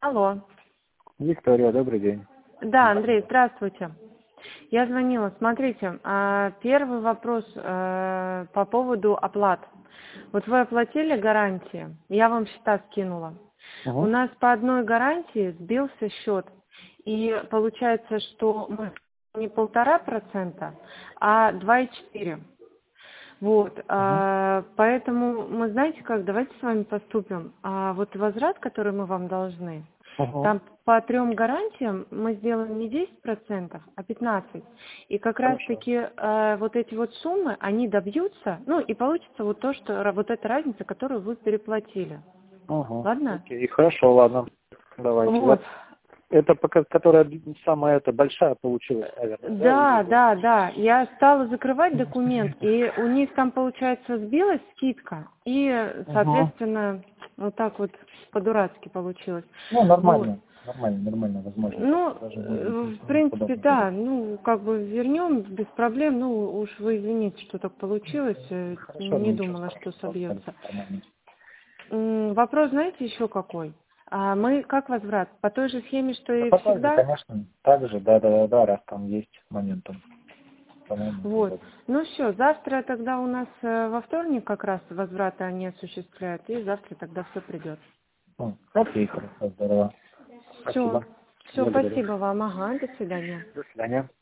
Алло. Виктория, добрый день. Да, Андрей, здравствуйте. Я звонила. Смотрите, первый вопрос по поводу оплат. Вот вы оплатили гарантии, я вам счета скинула. У Угу. нас по одной гарантии сбился счет. И получается, что мы не 1,5%, а 2,4%. Вот, Угу. поэтому мы, знаете как, давайте с вами поступим. Вот возврат, который мы вам должны, Угу. там по 3 гарантиям мы сделаем не 10%, а 15%. И как Хорошо. раз-таки вот эти вот суммы, они добьются, ну и получится вот то, что вот эта разница, которую вы переплатили. Угу. Ладно? Окей, хорошо, ладно. Давайте. Вот. Это пока, которая самая большая получилась, наверное, да, Да, или... да, да. Я стала закрывать документ, и у них там, получается, сбилась скидка, и, Угу. соответственно, вот так вот по-дурацки получилось. Ну, Вот. нормально, возможно. Ну, Даже будет в принципе, подобный период. да, ну, как бы вернем без проблем, ну, уж вы извините, что так получилось, Хорошо, ну не ничего думала, что страшного, абсолютно собьется. нормально. Вопрос, знаете, еще какой? Мы как возврат? По той же схеме, что Да и потом же, всегда? конечно, так же, да, раз там есть моментом, по-моему, это Вот. удобно. Ну все, завтра тогда у нас во вторник как раз возвраты они осуществляют, и завтра тогда все придет. Окей, хорошо, здорово. Все, Спасибо. все, Благодарю. спасибо вам, ага, до свидания. До свидания.